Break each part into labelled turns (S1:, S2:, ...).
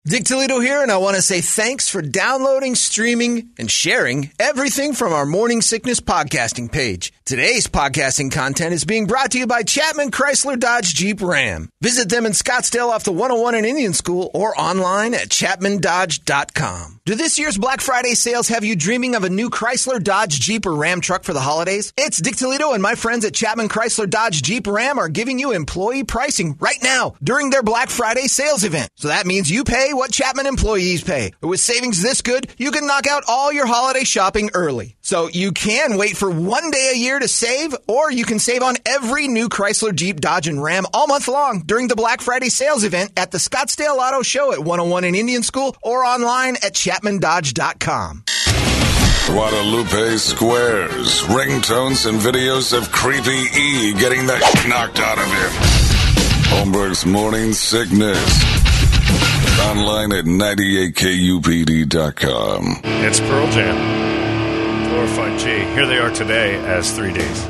S1: Dick Toledo here, and I want to say thanks for downloading, streaming, and sharing everything from our Morning Sickness podcasting page. Today's podcasting content is being brought to you by Chapman Chrysler Dodge Jeep Ram. Visit them in Scottsdale off the 101 in Indian School or online at chapmandodge.com. Do this year's Black Friday sales have you dreaming of a new Chrysler, Dodge, Jeep, or Ram truck for the holidays? It's Dick Toledo, and my friends at Chapman Chrysler Dodge Jeep Ram are giving you employee pricing right now during their Black Friday sales event. So that means you pay what Chapman employees pay. With savings this good, you can knock out all your holiday shopping early. So you can wait for one day a year to save, or you can save on every new Chrysler, Jeep, Dodge, and Ram all month long during the Black Friday sales event at the Scottsdale Auto Show at 101 in Indian School or online at chapmandodge.com.
S2: Guadalupe Squares. Ringtones and videos of Creepy E getting the knocked out of him. Holmberg's Morning Sickness. Online at 98kupd.com.
S3: It's Pearl Jam. Glorified G. Here they are today as 3 days.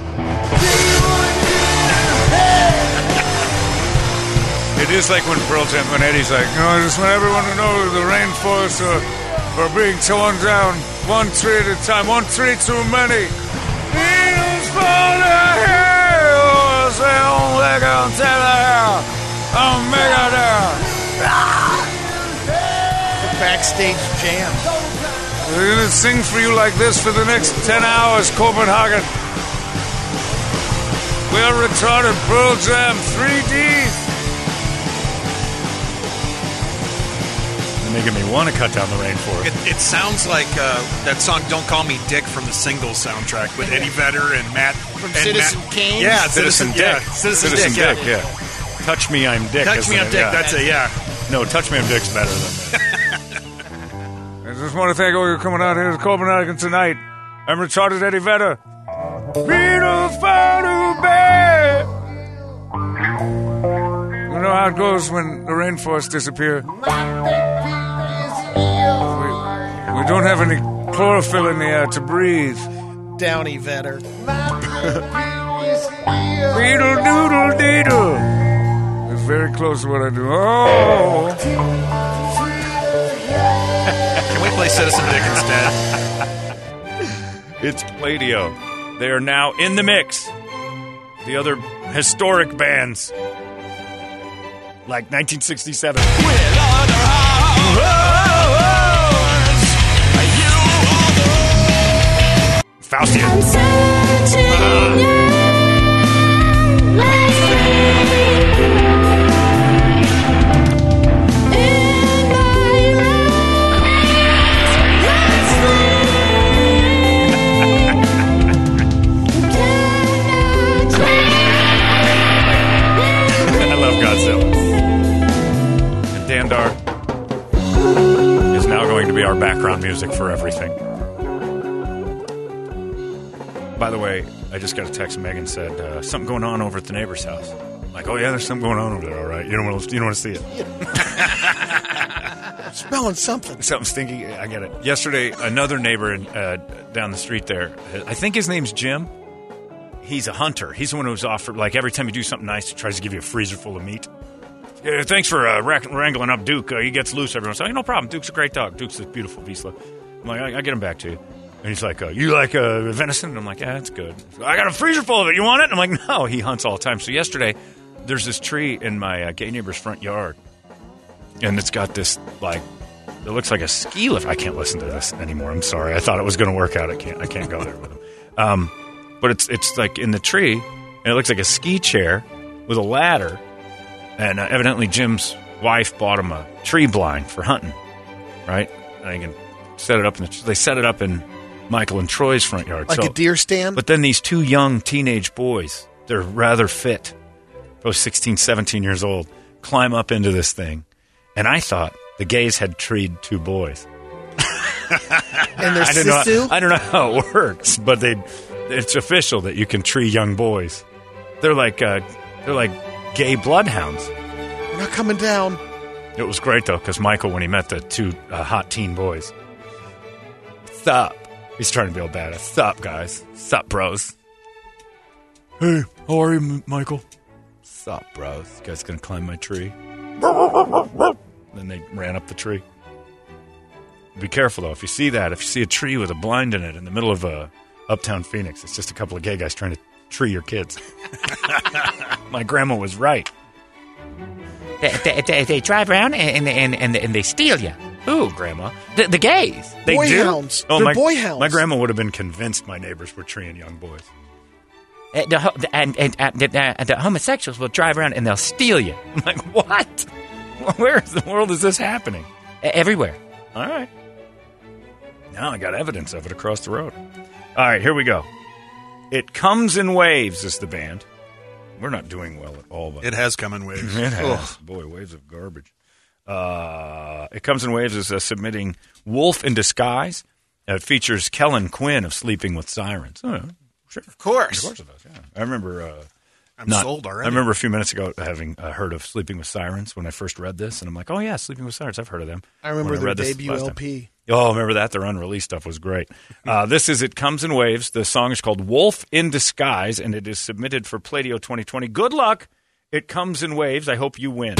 S3: It is like when Pearl Jam, when Eddie's like, I just want everyone to know the rainforests are being torn down one tree at a time, one tree too many. Needles for the hills, they only gonna tell her, I'll make it there.
S4: The backstage jam.
S3: We're gonna sing for you like this for the next 10 hours, Copenhagen. We are retarded Pearl Jam 3D. Making me want to cut down the rainforest.
S5: It sounds like that song "Don't Call Me Dick" from the Singles soundtrack with Eddie Vedder and Matt
S4: from Citizen Kane.
S5: Yeah,
S3: Citizen Dick.
S5: Yeah. Citizen Dick.
S3: Yeah. Touch Me, I'm Dick.
S5: Touch Me, I'm Dick. Yeah. That's it. Yeah.
S3: No, Touch Me, I'm Dick's better than that. I just want to thank all you coming out here to Copenhagen tonight. I'm retarded Eddie Vedder. You know how it goes when the rainforests disappear. We don't have any chlorophyll in the air to breathe.
S4: Downy Vedder.
S3: Beetle doodle deedle. It's very close to what I do. Oh.
S5: Can we play Citizen Dick instead?
S3: It's Play-Doh. They are now in the mix. The other historic bands, like 1967. Faustian. I love Godzilla. And Dandar is now going to be our background music for everything. By the way, I just got a text. Megan said, something going on over at the neighbor's house. I'm like, oh, yeah, there's something going on over there, all right. You don't want to see it.
S4: Smelling something.
S3: Something stinky. I get it. Yesterday, another neighbor down the street there, I think his name's Jim. He's a hunter. He's the one who's offered, like, every time you do something nice, he tries to give you a freezer full of meat. Yeah, thanks for wrangling up Duke. He gets loose every once in a while. No problem. Duke's a great dog. Duke's a beautiful Vizsla. I'm like, I get him back to you. And he's like, you like venison? And I'm like, yeah, that's good. I got a freezer full of it. You want it? And I'm like, no. He hunts all the time. So yesterday, there's this tree in my gay neighbor's front yard. And it's got this, like, it looks like a ski lift. I can't listen to this anymore. I'm sorry. I thought it was going to work out. I can't go there with him. But it's like in the tree, and it looks like a ski chair with a ladder. And evidently Jim's wife bought him a tree blind for hunting, right? And you can set it up. They set it up in Michael and Troy's front yard.
S4: Like a deer stand?
S3: But then these two young teenage boys, they're rather fit, both 16, 17 years old, climb up into this thing. And I thought the gays had treed two boys.
S4: And they're sisu?
S3: I don't know how it works, but it's official that you can tree young boys. They're like gay bloodhounds.
S4: They're not coming down.
S3: It was great, though, because Michael, when he met the two hot teen boys, sup? He's trying to be all badass. Sup, guys? Sup, bros? Hey, how are you, Michael? Sup, bros? You guys gonna climb my tree? Then they ran up the tree. Be careful, though. If you see that, if you see a tree with a blind in it in the middle of uptown Phoenix, it's just a couple of gay guys trying to tree your kids. My grandma was right.
S6: They drive around and they steal you. Who, Grandma? The gays.
S3: They
S4: boy
S3: do?
S4: hounds.
S3: Oh,
S4: They're boy hounds.
S3: My grandma would have been convinced my neighbors were treeing young boys.
S6: The homosexuals will drive around and they'll steal you.
S3: I'm like, what? Where in the world is this happening?
S6: Everywhere.
S3: All right. Now I got evidence of it across the road. All right, here we go. It Comes in Waves is the band. We're not doing well at all. But
S5: It has come in waves.
S3: It has. Boy, waves of garbage. It Comes in Waves is submitting Wolf in Disguise. It features Kellen Quinn of Sleeping with Sirens. Oh, sure.
S1: Of course.
S3: Of course it does, yeah. I remember...
S5: I'm sold already.
S3: I remember a few minutes ago having heard of Sleeping with Sirens when I first read this, and I'm like, oh, yeah, Sleeping with Sirens. I've heard of them.
S4: I remember
S3: When
S4: their
S3: read this
S4: debut
S3: last
S4: LP.
S3: time. Oh, remember that? Their unreleased stuff was great. This is It Comes in Waves. The song is called Wolf in Disguise, and it is submitted for Pladio 2020. Good luck. It Comes in Waves. I hope you win.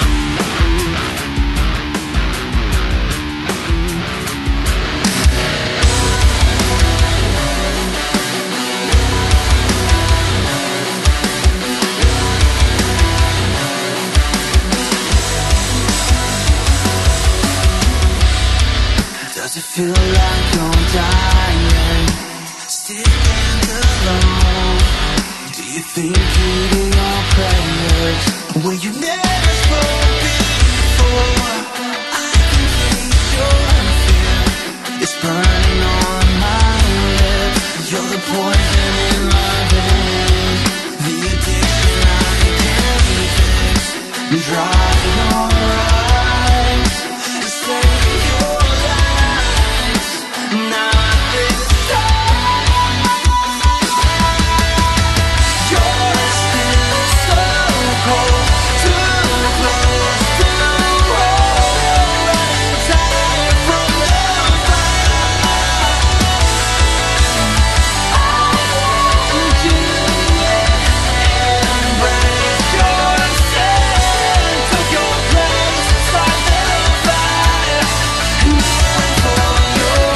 S7: Does it feel like you're dying? Still alone? Do you think eating your prayers when you never spoke before? I can taste your fear. It's burning on my lips. You're the poison in my veins. The addiction I can't fix. Dry your eyes and save your life. Not this time. You're still so cold, too close to hold. Running tired from the fire. I want you to embrace yourself. Took your place inside the fire. Moving for your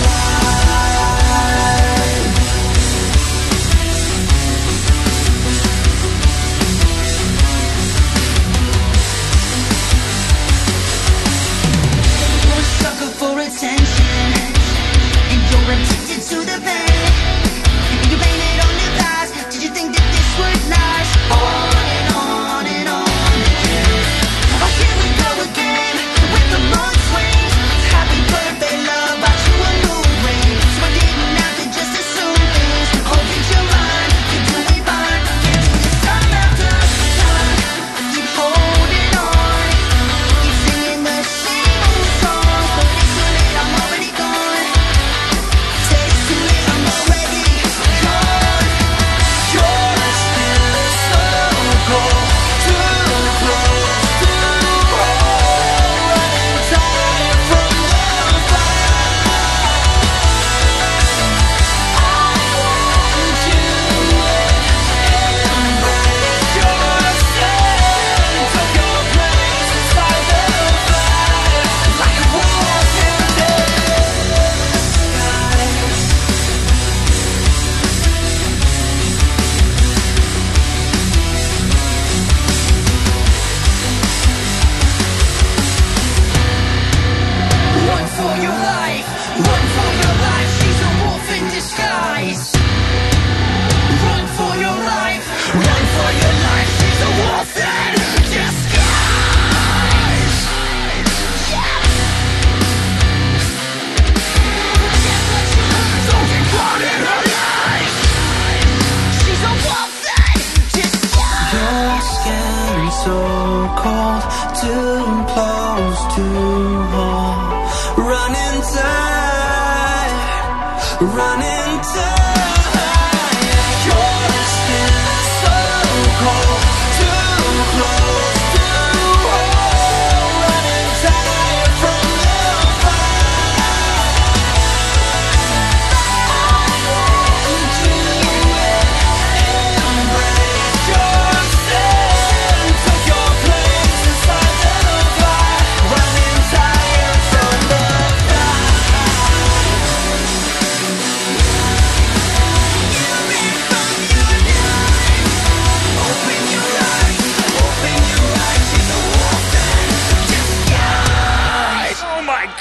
S7: You're a sucker for attention, and you're addicted to the pain. And you blame it on the past. Did you think that this would last? On and on and on again. Oh, here we go again with the mood swings. Happy birthday, love, bought you a new ring. So I didn't have to just assume things. Hope that you're mine, you're doing fine. Can't do this time after time. Keep holding on, keep singing the same old songs, but it's too late, I'm already gone. Say it's too late, I'm already gone. You're still so cold, too close to hold. Running tired from the fire. I want you to embrace yourself. Took your place inside the fire, like a wolf in disguise. Run for your life, run for your life. She's a wolf in disguise. Run for your life, run for your life. She's a wolf in disguise. Don't get caught in her lies. She's a wolf in disguise. You're scary, so cold, too close to home. Running tired, running tired. You're still so cold, too close to home. Running tired from the fire. I want you to embrace yourself. Took your place inside the fire.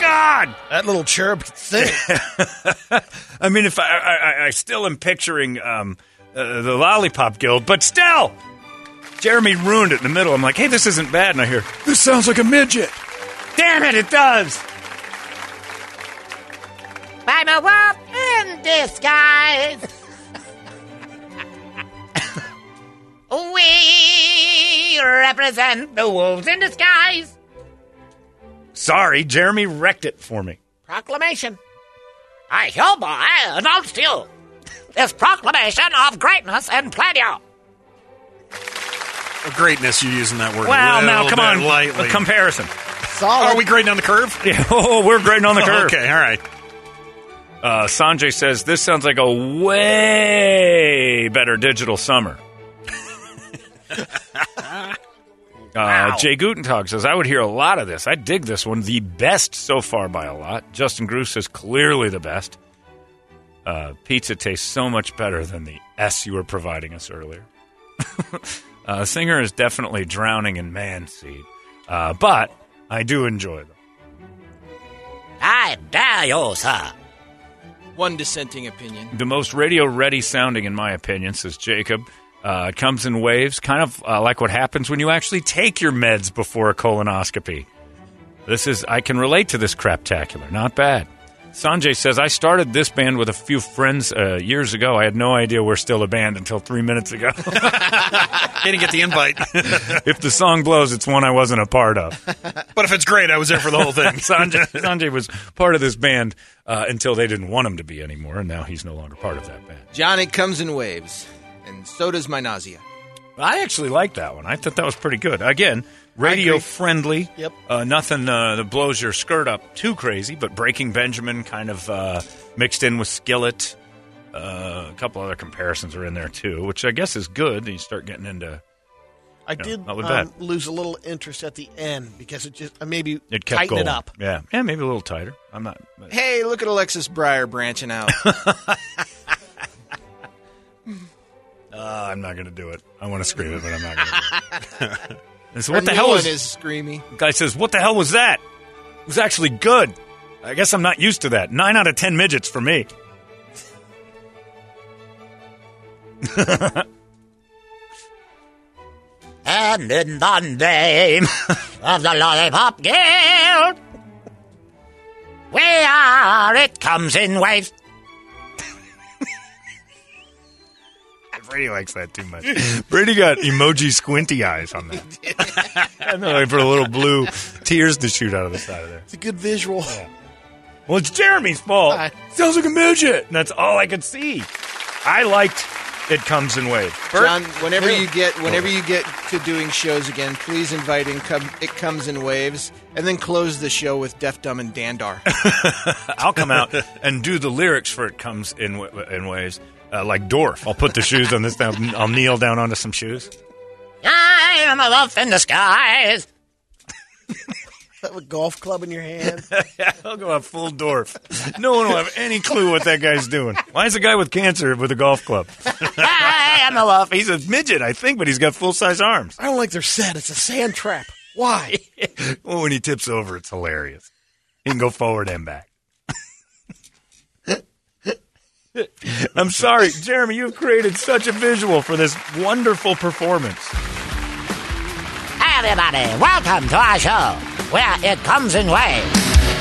S3: God!
S4: That little cherub could sing.
S3: I mean, if I still am picturing the Lollipop Guild, but still, Jeremy ruined it in the middle. I'm like, hey, this isn't bad, and I hear, this sounds like a midget. Damn it, it does.
S6: I'm a wolf in disguise. We represent the wolves in disguise.
S3: Sorry, Jeremy wrecked it for me.
S6: Proclamation. I hereby announce to you this proclamation of greatness and pleasure.
S5: Greatness, you're using that word
S3: Well,
S5: a little
S3: now, come on.
S5: lightly.
S3: A comparison.
S4: Solid.
S5: Are we grading on the curve?
S3: Yeah, we're grading on the curve.
S5: Okay, all right.
S3: Sanjay says, this sounds like a way better Digital Summer. Jay Gutentag says, I would hear a lot of this. I dig this one. The best so far by a lot. Justin Groove says, clearly the best. Pizza tastes so much better than the S you were providing us earlier. Singer is definitely drowning in man seed. But I do enjoy them.
S6: I dare you, sir.
S1: One dissenting opinion.
S3: The most radio-ready sounding, in my opinion, says Jacob. It comes in waves, kind of like what happens when you actually take your meds before a colonoscopy. I can relate to this craptacular. Not bad. Sanjay says, I started this band with a few friends years ago. I had no idea we're still a band until 3 minutes ago.
S5: Didn't get the invite.
S3: If the song blows, it's one I wasn't a part of.
S5: But if it's great, I was there for the whole thing.
S3: Sanjay was part of this band until they didn't want him to be anymore, and now he's no longer part of that band.
S1: John, it comes in waves, and so does my nausea.
S3: I actually liked that one. I thought that was pretty good. Again, radio friendly.
S4: Yep.
S3: Nothing that blows your skirt up too crazy, but Breaking Benjamin kind of mixed in with Skillet. A couple other comparisons are in there too, which I guess is good. You start getting into.
S4: I did
S3: not with that.
S4: lose a little interest at the end because it just maybe
S3: It kept
S4: tightened
S3: going.
S4: it up.
S3: Yeah, maybe a little tighter. I'm not.
S1: Hey, look at Alexis Breyer branching out.
S3: I'm not going to do it. I want to scream it, but I'm not going to do it. And so
S1: Her
S3: what the
S1: new
S3: hell
S1: one
S3: was
S1: is screamy.
S3: Guy says, what the hell was that? It was actually good. I guess I'm not used to that. 9 out of 10 midgets for me.
S6: And in the name of the Lollipop Guild, it comes in waves.
S3: Brady likes that too much. Brady got emoji squinty eyes on that. And they're like for little blue tears to shoot out of the side of there.
S4: It's a good visual.
S3: Yeah. Well, it's Jeremy's fault. Sounds like a midget. And that's all I could see. I liked It Comes in Waves.
S1: John, whenever you get to doing shows again, please invite in It Comes in Waves, and then close the show with Deaf, Dumb, and Dandar.
S3: I'll come out and do the lyrics for It Comes in Waves. Like Dorf. I'll put the shoes on this down. I'll kneel down onto some shoes.
S6: I am a wolf in disguise.
S4: A golf club in your hand.
S3: I'll go out full Dorf. No one will have any clue what that guy's doing. Why is a guy with cancer with a golf club?
S6: I am a wolf.
S3: He's a midget, I think, but he's got full-size arms.
S4: I don't like their set. It's a sand trap. Why?
S3: Well, when he tips over, it's hilarious. He can go forward and back. I'm sorry, Jeremy, you've created such a visual for this wonderful performance.
S6: Hey, everybody, welcome to our show, where it comes in waves.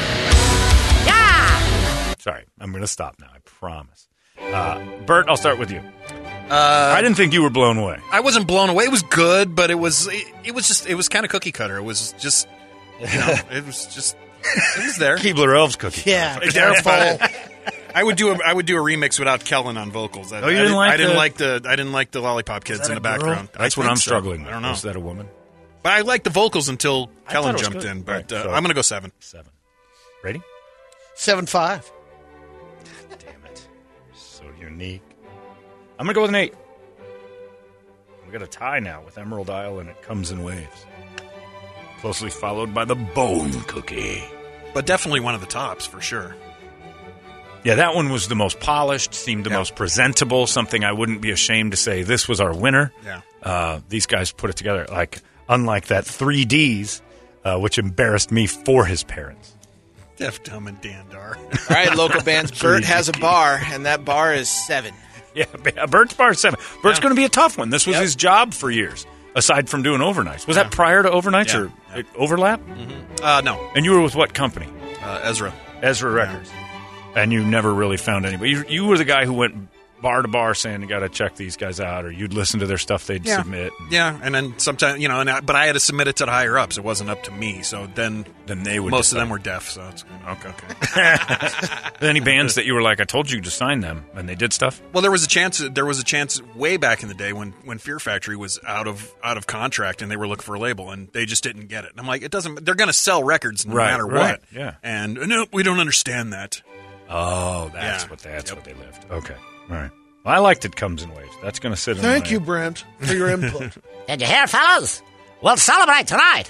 S6: Yeah!
S3: Sorry, I'm going to stop now, I promise. Bert, I'll start with you. I didn't think you were blown away.
S5: I wasn't blown away. It was good, but it was kind of cookie cutter. It was just, it was there.
S3: Keebler Elves cookie.
S4: Yeah, careful.
S5: I would do a remix without Kellen on vocals.
S3: You didn't like
S5: I didn't like the Lollipop Kids in the background.
S3: That's what I'm struggling with.
S5: I don't know.
S3: Is that a woman?
S5: But I liked the vocals until Kellen
S3: thought it was
S5: jumped
S3: good.
S5: in. But
S3: Right, so-
S5: I'm going to go 7.
S3: 7. Ready?
S4: 7.5.
S3: Damn it. So unique. I'm going to go with an 8. We got a tie now with Emerald Isle, and It Comes in Waves. Closely followed by the Bone Cookie.
S5: But definitely one of the tops for sure.
S3: Yeah, that one was the most polished, seemed the most presentable, something I wouldn't be ashamed to say this was our winner.
S5: Yeah.
S3: These guys put it together, unlike that 3Ds, which embarrassed me for his parents.
S5: Deaf, Dumb, and Dandar.
S4: All right, local bands. Bert has a bar, and that bar is 7.
S3: Yeah, Bert's bar is 7. Bert's going to be a tough one. This was his job for years, aside from doing overnights. Was that prior to overnights or overlap?
S5: Mm-hmm. No.
S3: And you were with what company?
S5: Ezra.
S3: Ezra Records. And you never really found anybody. You were the guy who went bar to bar saying you got to check these guys out, or you'd listen to their stuff they'd submit.
S5: Yeah, and then sometimes, but I had to submit it to the higher ups. It wasn't up to me. So then
S3: they would
S5: most
S3: decide.
S5: of them were deaf, so it's okay.
S3: Any bands that you were like, I told you to sign them, and they did stuff?
S5: Well, there was a chance way back in the day when Fear Factory was out of contract and they were looking for a label and they just didn't get it. And I'm like, they're going to sell records no matter what.
S3: Yeah.
S5: And no, we don't understand that.
S3: Oh, that's what they lived. Okay. All right. Well, I liked It Comes in Waves. That's going to sit in
S4: Thank you, Brent, for your input.
S6: Did you hear, fellas? We'll celebrate tonight.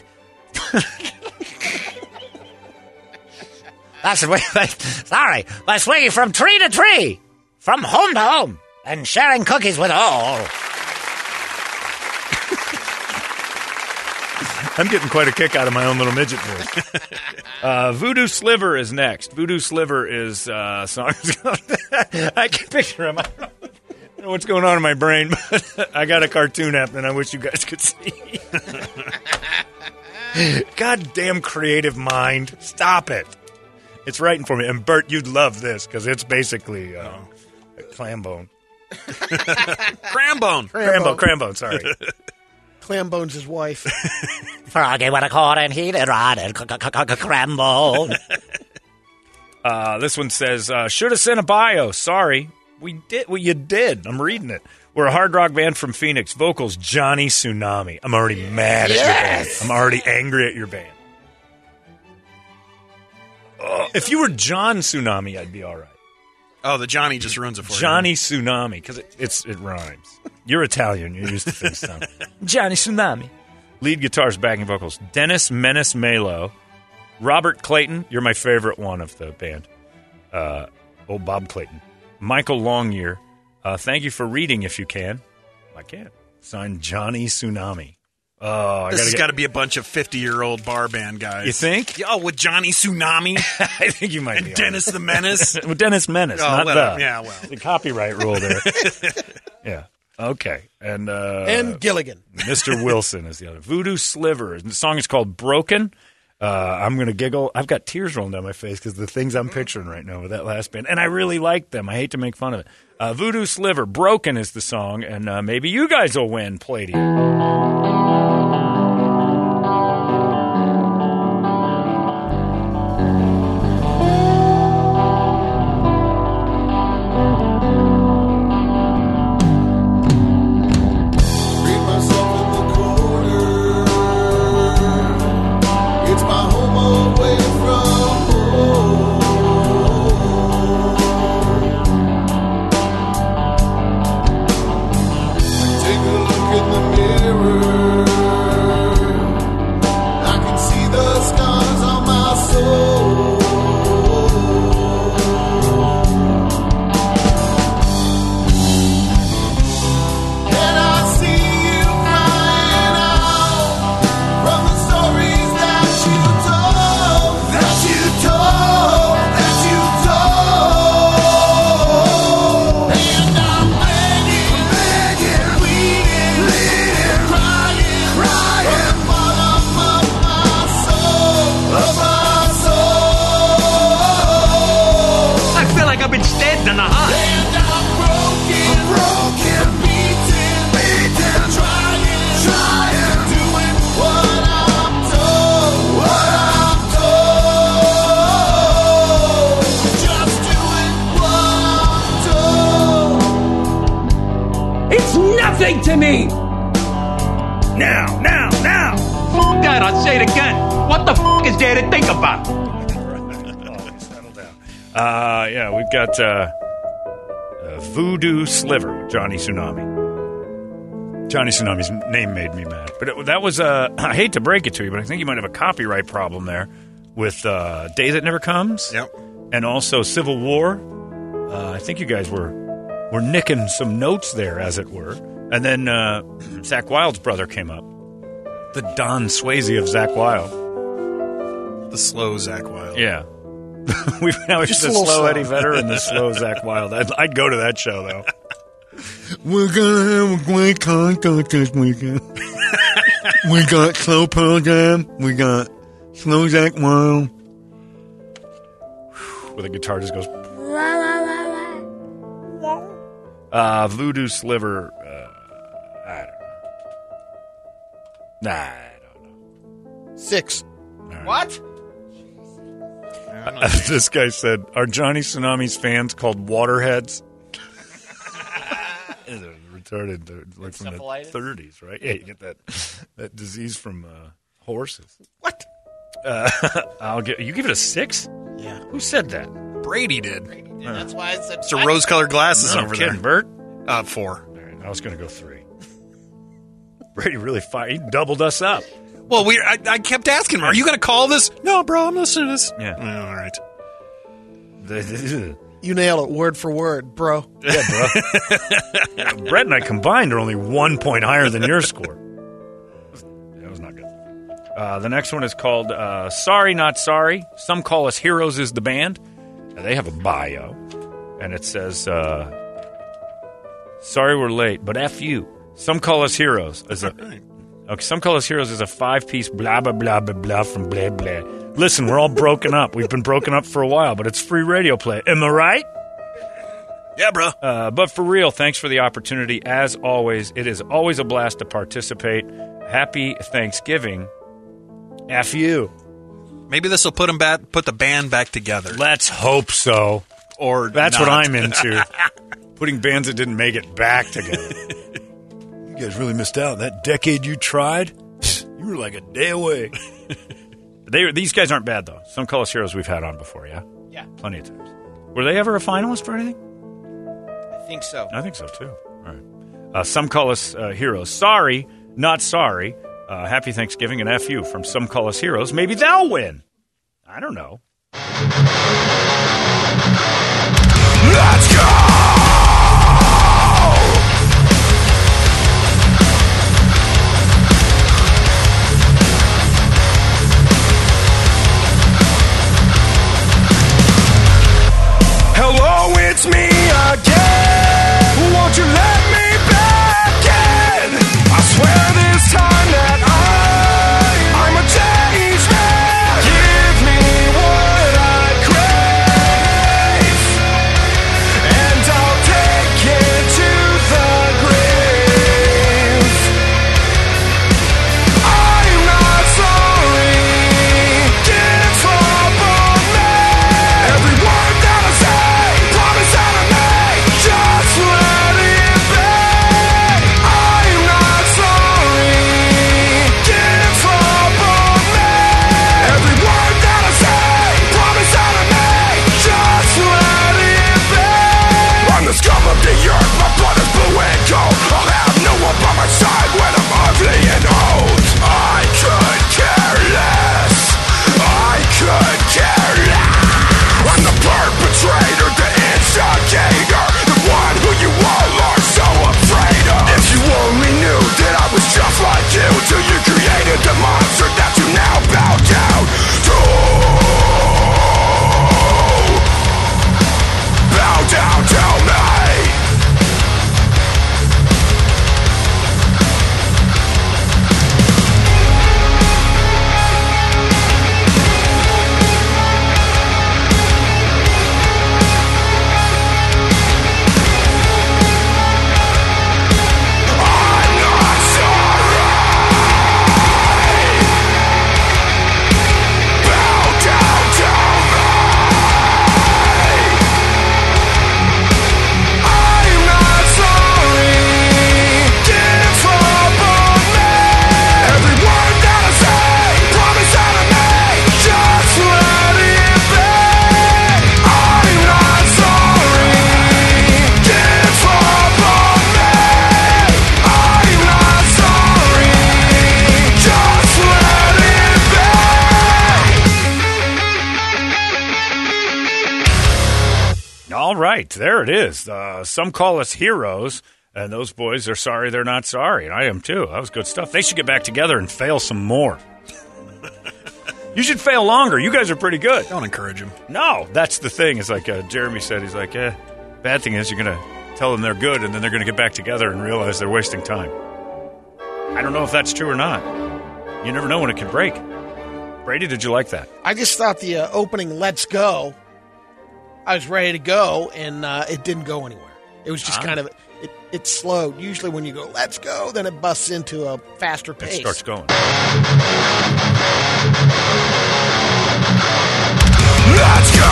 S6: By swinging from tree to tree, from home to home, and sharing cookies with all.
S3: I'm getting quite a kick out of my own little midget voice. Voodoo Sliver is next. Voodoo Sliver is song. I can picture him. I don't know what's going on in my brain, but I got a cartoon app and I wish you guys could see. Goddamn creative mind. Stop it. It's writing for me. And Bert, you'd love this because it's basically clam bone.
S5: Crambone.
S3: Crambone, sorry.
S4: Clambone's his wife.
S6: Froggy with a cord and heated rod and crambone.
S3: This one says, should have sent a bio. Sorry. We did. Well, you did. I'm reading it. We're a hard rock band from Phoenix. Vocals, Johnny Tsunami. I'm already mad at your band. I'm already angry at your band. If you were John Tsunami, I'd be all right.
S5: Oh, the Johnny just ruins it for
S3: Johnny Tsunami, because it rhymes. You're Italian. You're used to things sound. Johnny Tsunami. Lead guitars, backing vocals. Dennis Menace Malo. Robert Clayton. You're my favorite one of the band. Bob Clayton. Michael Longyear. Thank you for reading if you can. I can. Signed Johnny Tsunami. Oh,
S5: this has got to be a bunch of 50-year-old bar band guys.
S3: You think?
S5: Oh, with Johnny Tsunami.
S3: I think you might
S5: and
S3: be. And
S5: Dennis the Menace.
S3: With Dennis Menace, not the.
S5: Yeah, well.
S3: The copyright rule there. Yeah. Okay. And
S4: Gilligan.
S3: Mr. Wilson is the other. Voodoo Sliver. The song is called Broken. I'm going to giggle. I've got tears rolling down my face because the things I'm picturing right now with that last band. And I really like them. I hate to make fun of it. Voodoo Sliver. Broken is the song. And maybe you guys will win Palladium.
S8: To me! Now! F*** that, I'll say it again. What the f*** is there to think about?
S3: Settle down. Yeah, we've got Voodoo Sliver with Johnny Tsunami. Johnny Tsunami's name made me mad. But that was, I hate to break it to you, but I think you might have a copyright problem there with Day That Never Comes.
S5: Yep.
S3: And also Civil War. I think you guys were nicking some notes there, as it were. And then Zakk Wylde's brother came up. The Don Swayze of Zakk Wylde.
S5: The slow Zakk Wylde.
S3: Yeah. We've now
S4: Just
S3: the
S4: a little
S3: slow
S4: slow.
S3: Eddie Vedder and the slow Zach Wilde. I'd go to that show though.
S9: We're gonna have a great concert this weekend. We got Slow Pearl Jam. We got Slow Zach Wild.
S3: Where the guitar just goes. Voodoo Sliver. I don't know. Nah, I don't know.
S4: 6.
S1: What?
S3: This guy said, "Are Johnny Tsunami's fans called waterheads?" Retarded, like from the 30s, right? Yeah, you get that disease from horses.
S4: What?
S3: You give it a 6?
S4: Yeah.
S3: Who said that?
S5: Brady did.
S4: That's why I said
S5: It's a rose-colored glasses
S3: No,
S5: over
S3: kidding,
S5: there.
S3: Bert.
S5: 4.
S3: All right, I was going to go 3. Brady really fired. He doubled us up.
S5: Well, I kept asking him, "Are you going to call this?" No, bro, I'm listening to this.
S3: Yeah.
S5: All right.
S4: You nailed it word for word, bro.
S3: Yeah, bro. Brett and I combined are only 1 point higher than your score. That was not good. The next one is called Sorry Not Sorry. Some Call Us Heroes is the band. They have a bio. And it says, sorry we're late, but F you. Some Call Us Heroes. Some Call Us Heroes is a 5-piece blah, blah, blah, blah, blah from blah, blah. Listen, we're all broken up. We've been broken up for a while, but it's free radio play. Am I right?
S5: Yeah, bro.
S3: But for real, thanks for the opportunity. As always, it is always a blast to participate. Happy Thanksgiving. F you.
S5: Maybe this will put the band back together.
S3: Let's hope so.
S5: Or
S3: That's
S5: not.
S3: what I'm into. Putting bands that didn't make it back together. You guys really missed out. That decade you tried, you were like a day away. These guys aren't bad, though. Some Call Us Heroes we've had on before, yeah?
S1: Yeah.
S3: Plenty of times. Were they ever a finalist for anything?
S1: I think so.
S3: I think so, too. All right. Some Call Us Heroes. Sorry, not sorry. Happy Thanksgiving and F you from Some Call Us Heroes. Maybe they'll win. I don't know.
S2: Let's go! Hello, it's me again. Won't you let me back in? I swear this time that I'm a changed man. Give me what I crave, and I'll take it to the grave. I'm not sorry. Get trouble me. Every word that I say, promise that I make, just let it be. I'm not sorry. Get trouble me. Every word that I say, promise that I make, just let it be. I'm the scum of the earth, my blood is blue and cold. I'll have no one by my side when I'm ugly and old. I could care less. I could care less. I'm the perpetrator, the instigator, the one who you all are so afraid of. If you only knew that I was just like you, till you created the monster that you now bow down to. Bow down to me. I'm not sorry. Bow down to me. I'm not sorry. Get trouble me. Every word that I say, promise that I make, just let it be. I'm not sorry. Get trouble me. I'm not sorry. Just let it be.
S3: All right, there it is. Some Call Us Heroes, and those boys are sorry they're not sorry, and I am too. That was good stuff. They should get back together and fail some more. You should fail longer. You guys are pretty good.
S5: Don't encourage him.
S3: No, that's the thing. It's like Jeremy said. He's like, bad thing is you're going to tell them they're good, and then they're going to get back together and realize they're wasting time. I don't know if that's true or not. You never know when it can break. Brady, did you like that?
S4: I just thought the opening "Let's Go," I was ready to go, and it didn't go anywhere. It was just kind of it slowed. Usually when you go "Let's go," then it busts into a faster pace.
S3: It starts going.
S1: Let's go!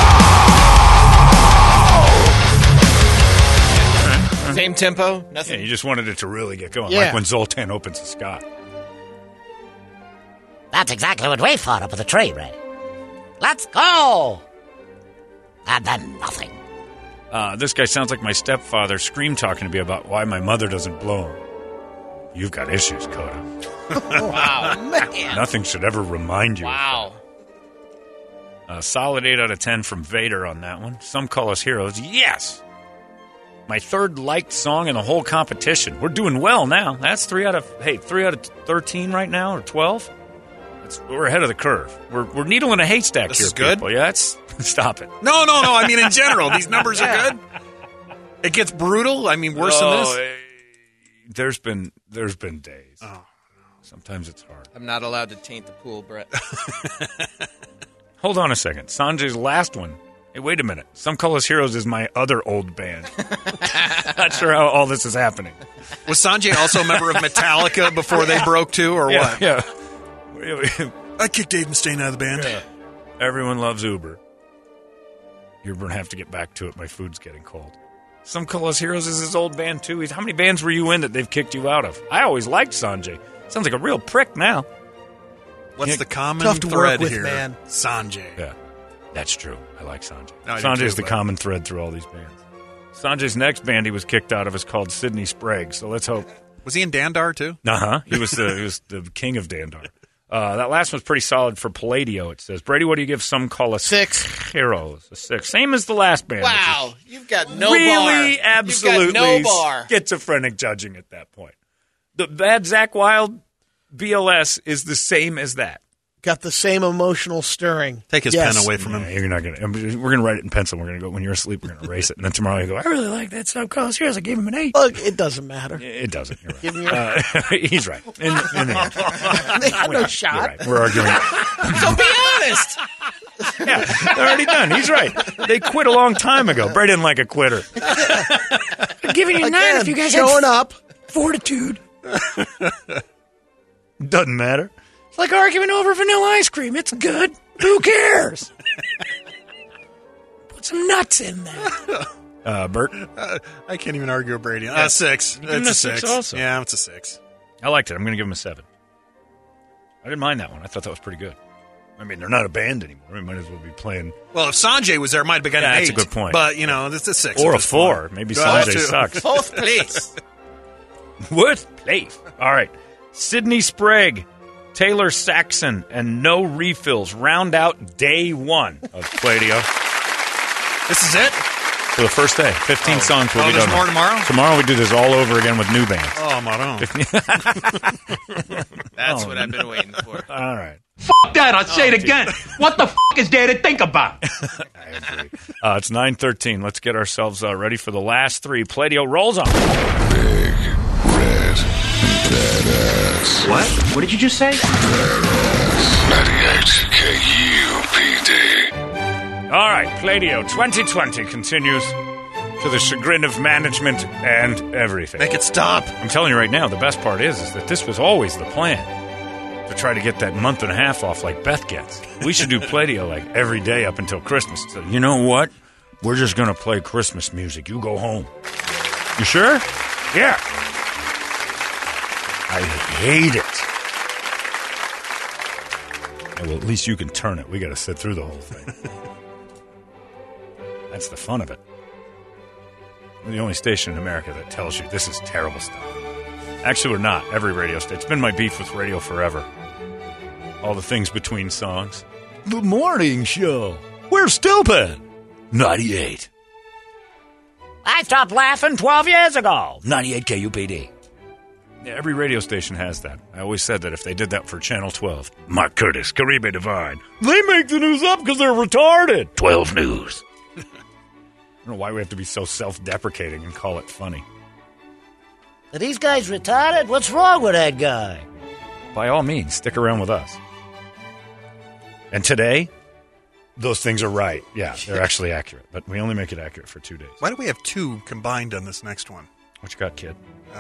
S1: Same tempo, nothing.
S3: Yeah, you just wanted it to really get going,
S4: Yeah.
S3: like when Zoltan opens the sky.
S6: That's exactly what we thought up at the tree, Brady. Let's go! And then nothing.
S3: This guy sounds like my stepfather scream talking to me about why my mother doesn't blow him. You've got issues, Coda.
S4: Wow, man.
S3: Nothing should ever remind you.
S4: Wow.
S3: Solid 8 out of 10 from Vader on that one. Some call us heroes. Yes! My third liked song in the whole competition. We're doing well now. That's 3 out of 13 right now, or 12. We're ahead of the curve. We're needle in a haystack
S5: This
S3: here,
S5: is good?
S3: people. Yeah, stop it.
S5: No. I mean, in general, these numbers are good. It gets brutal. I mean, worse than this.
S3: There's been days.
S5: Oh, no.
S3: Sometimes it's hard.
S1: I'm not allowed to taint the pool, Brett.
S3: Hold on a second. Sanjay's last one. Hey, wait a minute. Some Call Us Heroes is my other old band. Not sure how all this is happening.
S5: Was Sanjay also a member of Metallica before they broke too, or what?
S3: Yeah.
S5: I kicked Dave Mustaine out of the band.
S3: Yeah. Everyone loves Uber. You're going to have to get back to it. My food's getting cold. Some Call Us Heroes is his old band, too. How many bands were you in that they've kicked you out of? I always liked Sanjay. Sounds like a real prick now.
S5: What's the common
S4: Tough to
S5: thread
S4: work with,
S5: here?
S4: man.
S5: Sanjay.
S3: Yeah, that's true. I like Sanjay.
S5: No, I do
S3: Sanjay's
S5: too,
S3: the
S5: but-
S3: common thread through all these bands. Sanjay's next band he was kicked out of is called Sidney Sprague, so let's hope.
S5: Was he in Dandar too?
S3: Uh-huh. He was the king of Dandar. That last one's pretty solid for Palladio, it says. Brady, what do you give Some Call Us
S4: 6.
S3: Heroes? A 6. Same as the last band.
S1: Wow, you've got no bar.
S3: Really, absolutely
S1: You've got no bar.
S3: schizophrenic judging at that point. The bad Zach Wilde BLS is the same as that.
S4: Got the same emotional stirring.
S5: Take his
S4: Yes.
S5: pen away from him.
S3: Yeah, you're not gonna. We're gonna write it in pencil. We're gonna go when you're asleep. We're gonna erase it, and then tomorrow you go. I really like that Some Call Us Heroes. I gave him an 8.
S4: Look, it doesn't matter.
S3: It doesn't. You're right.
S4: Give me your-
S3: He's right. In the end.
S4: They had no
S3: You're
S4: shot.
S3: right. We're arguing.
S1: So be honest.
S3: Yeah, they're already done. He's right. They quit a long time ago. Brady didn't like a quitter.
S6: I'm giving you 9
S4: Again,
S6: if you guys
S4: showing up.
S6: fortitude.
S3: Doesn't matter.
S6: It's like arguing over vanilla ice cream. It's good. Who cares? Put some nuts in there.
S3: Bert,
S5: I can't even argue with Brady. 6.
S3: give him
S5: It's
S3: a
S5: a
S3: 6
S5: 6.
S3: also.
S5: Yeah, it's a 6.
S3: I liked it. I'm going to give him a 7. I didn't mind that one. I thought that was pretty good. I mean, they're not a band anymore. We might as well be playing.
S5: Well, if Sanjay was there, it might have been
S3: Yeah,
S5: an 8.
S3: that's a good point.
S5: But, you know, it's a 6.
S3: Or
S5: at
S3: a
S5: this
S3: 4.
S5: point.
S3: Maybe
S5: Well,
S3: Sanjay
S5: too.
S3: sucks.
S1: Both, please.
S3: What place? All right. Sidney Sprague, Taylor Saxon, and No Refills round out day 1 of Pladio.
S5: This is it?
S3: For the first day. 15 songs will be
S5: there's
S3: done.
S5: more tomorrow?
S3: Tomorrow we do this all over again with new bands.
S5: Oh, Maron.
S1: That's what I've been waiting for.
S3: All right.
S8: Fuck that, I'll say it again. What the is there to think about?
S3: I agree. It's 9:13. Let's get ourselves ready for the last 3. Pladio rolls on.
S2: Big, red, badass.
S8: What? What did you just say?
S2: 98 KUPD.
S3: All right, Pladio 2020 continues to the chagrin of management and everything.
S5: Make it stop.
S3: I'm telling you right now, the best part is that this was always the plan. To try to get that month and a half off like Beth gets. We should do Pladio like every day up until Christmas. So, you know what? We're just going to play Christmas music. You go home. You sure? Yeah. I hate it. Yeah, well, at least you can turn it. We got to sit through the whole thing. That's the fun of it. We're the only station in America that tells you this is terrible stuff. Actually, we're not. Every radio station. It's been my beef with radio forever. All the things between songs. The morning show. We're stupid. 98.
S6: I stopped laughing 12 years ago.
S3: 98 KUPD. Yeah, every radio station has that. I always said that if they did that for Channel 12, Mark Curtis, Caribe Divine, they make the news up because they're retarded. 12 News. I don't know why we have to be so self-deprecating and call it funny.
S6: Are these guys retarded? What's wrong with that guy?
S3: By all means, stick around with us. And today, those things are right. Yeah, they're actually accurate. But we only make it accurate for 2 days.
S5: Why do we have two combined on this next one?
S3: What you got, kid?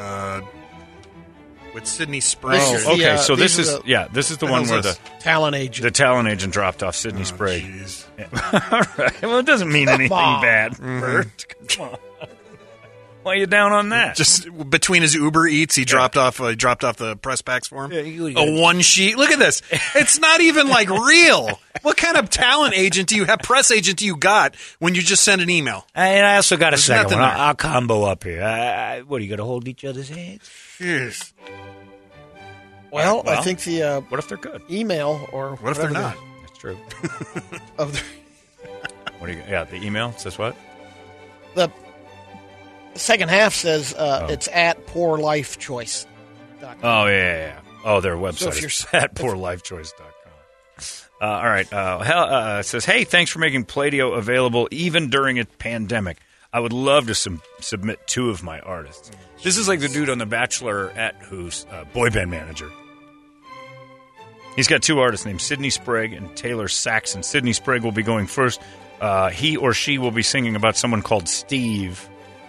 S5: With Sydney Sprague.
S3: Oh, okay. So this is the one where the
S4: talent agent
S3: dropped off Sydney Sprague.
S5: Jeez.
S3: All right. Well, it doesn't mean anything bad.
S5: Mm-hmm.
S3: Bert. Come on. Why are you down on that?
S5: Just between his Uber Eats, he dropped off the press packs for him.
S6: you
S5: A one sheet. Look at this. It's not even like real. What kind of talent agent do you have? Press agent do you got when you just send an email?
S6: And I also got a
S5: There's
S6: second
S5: nothing
S6: one.
S5: there.
S6: I'll combo up here. What, are you going to hold each other's hands?
S5: Jeez.
S4: Well, I think the
S3: What if they're good?
S4: email or
S5: What if they're not?
S3: That's true.
S4: Of
S3: What do you? Yeah, the email says what?
S4: the second half says it's at Poor Life Choice.
S3: Oh yeah. Oh, their website
S4: So if
S3: is
S4: you're-
S3: at poorlifechoice.com. All right. It says, hey, thanks for making Play-Doh available even during a pandemic. I would love to submit 2 of my artists. This is like the dude on The Bachelorette who's boy band manager. He's got 2 artists named Sydney Sprague and Taylor Saxon. Sydney Sprague will be going first. He or she will be singing about someone called Steve.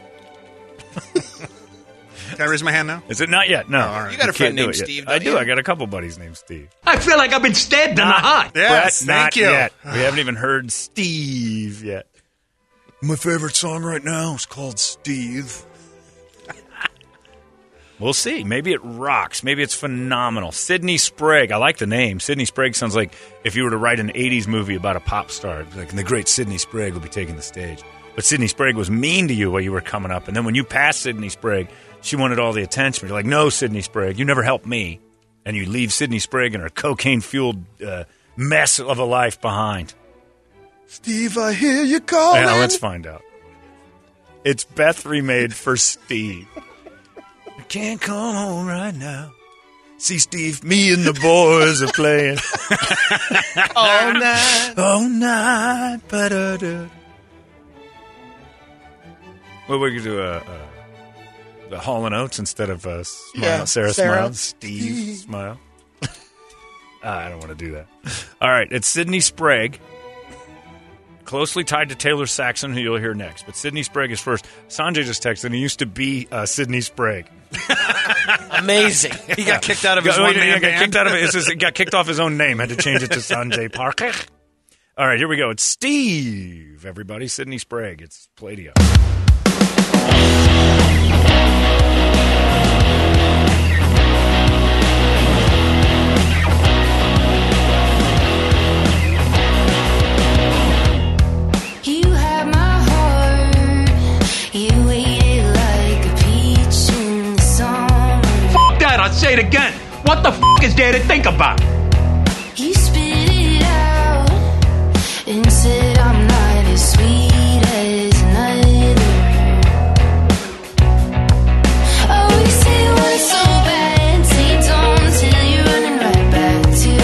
S5: Can I raise my hand now?
S3: Is it not yet? No.
S5: all right.
S10: You got a
S3: can't
S10: friend
S3: do
S10: named
S3: it yet.
S10: Steve,
S3: I
S10: don't
S3: do.
S10: you?
S3: I got a couple buddies named Steve.
S8: I feel like I've been stabbed in the heart.
S5: Yes,
S3: Brett,
S5: thank
S3: not
S5: you.
S3: yet. We haven't even heard Steve yet. My favorite song right now is called Steve. We'll see. Maybe it rocks. Maybe it's phenomenal. Sydney Sprague. I like the name. Sydney Sprague sounds like if you were to write an 80s movie about a pop star. Like, the great Sydney Sprague will be taking the stage. But Sydney Sprague was mean to you while you were coming up. And then when you passed Sydney Sprague, she wanted all the attention. You're like, no, Sydney Sprague, you never helped me. And you leave Sydney Sprague and her cocaine-fueled mess of a life behind.
S9: Steve, I hear you calling.
S3: Yeah, let's find out. It's Beth remade for Steve. I can't come home right now. See, Steve, me and the boys are playing
S4: all night.
S3: all night. Ba-da-da. Well, we could do the Hall & Oates instead of Smile.
S4: Yeah,
S3: Sarah
S4: Sarah.
S3: Smile. Steve Smile. I don't want to do that. All right, it's Sydney Sprague. Closely tied to Taylor Saxon, who you'll hear next. But Sydney Sprague is first. Sanjay just texted, and he used to be Sydney Sprague.
S4: Amazing.
S5: He got kicked out of his one-man
S3: got kicked
S5: band.
S3: out of it. He got kicked off his own name. Had to change it to Sanjay Parker. All right, here we go. It's Steve, everybody. Sydney Sprague. It's Play-Doh.
S7: You had my heart. You waited like a peach in the summer.
S8: Fuck that, I'll say it again. What the is there to think about?
S7: You spit it out and said I'm not as sweet as another. Oh, you say it was so bad, say don't till you're running right back to.